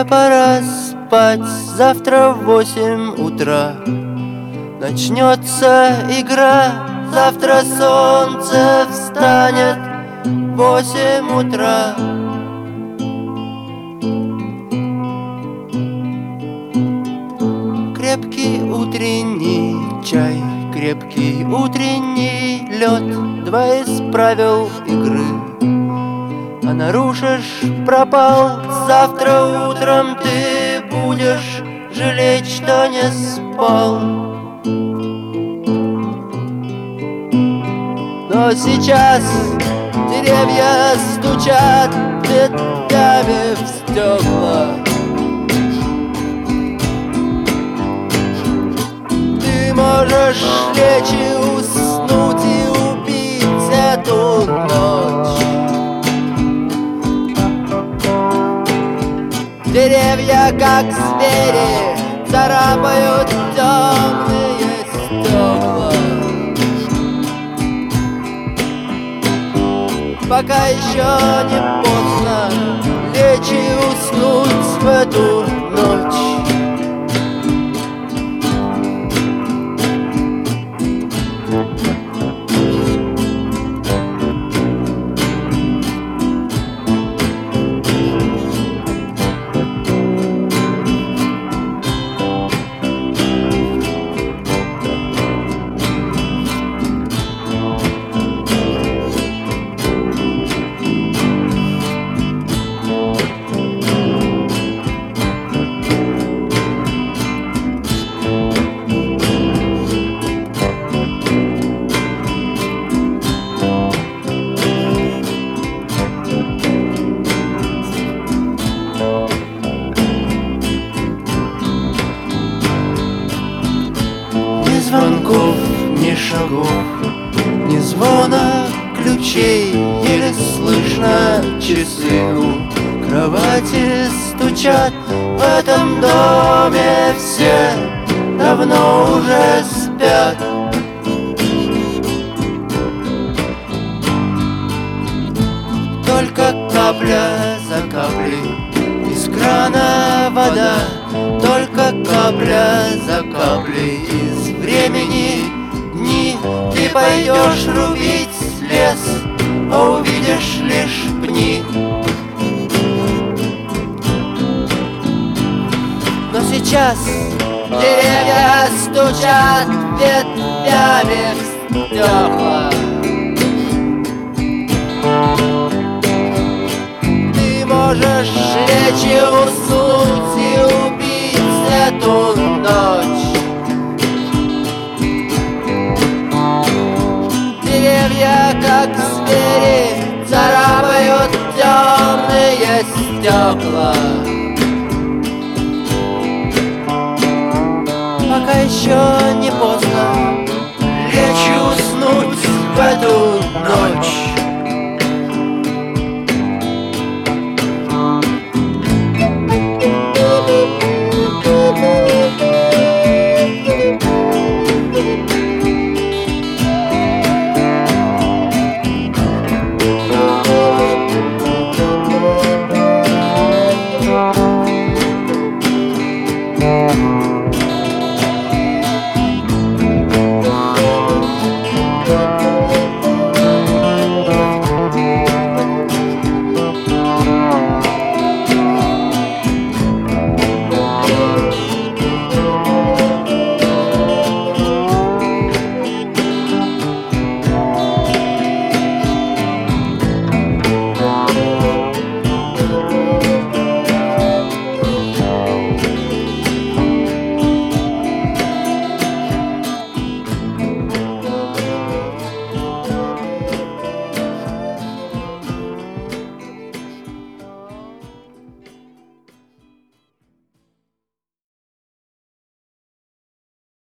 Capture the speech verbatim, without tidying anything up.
пора спать, завтра в восемь утра начнется игра. Завтра солнце встанет в восемь утра. Крепкий утренний чай, крепкий утренний лед, два из правил игры. А нарушишь — пропал. Завтра утром ты будешь жалеть, что не спал. Но сейчас деревья стучат ветвями в стекла. Ты можешь лечь и уснуть и убить эту ночь. Деревья, как звери, царапают темные стекла. Пока еще не поздно лечь и уснуть в эту ночь. Ни звонков, ни шагов, ни звона ключей. Еле слышно часы у кровати стучат. В этом доме все давно уже спят. Только капля за каплей из крана вода. Только капля за каплей из времени дни. Ты пойдешь рубить лес, а увидишь лишь пни. Но сейчас деревья стучат ветвями в стекла. Ты можешь лечь и уснуть и убить эту ночь. Деревья, как звери, царапают темные стекла. Пока еще не поздно лечь и уснуть в эту ночь. Thank you.